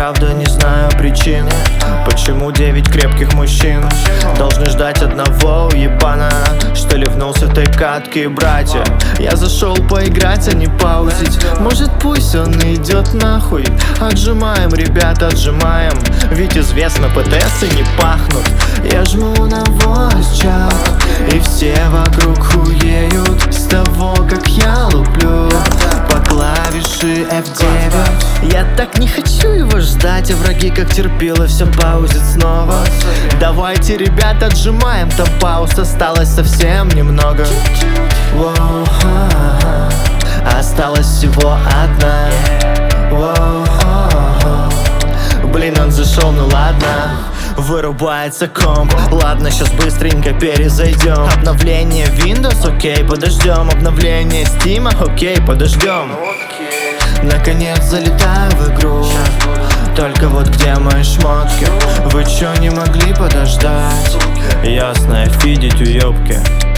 правда не знаю причины, почему 9 крепких мужчин должны ждать одного уебана, что ливнул с этой катки, братья. Я зашел поиграть, а не паузить. Может, пусть он идет нахуй. Отжимаем, ребята, отжимаем, ведь известно, ПТСы не пахнут. Я жму на voice chat, и все вокруг хуеют с того, как я луплю по клавише F9. Я так не хочу его ждать, а враги как терпило все паузит снова. Давайте, ребята, отжимаем, там пауз осталось совсем немного. Воу, осталась всего одна. Воу, блин, он зашел, ну ладно. Вырубается комп, ладно, сейчас быстренько перезайдем. Обновление Windows, окей, подождем. Обновление Steam, окей, подождем. Наконец залетаю в игру, только вот где мои шмотки? Вы чё не могли подождать? Ясно, фидить уёбки.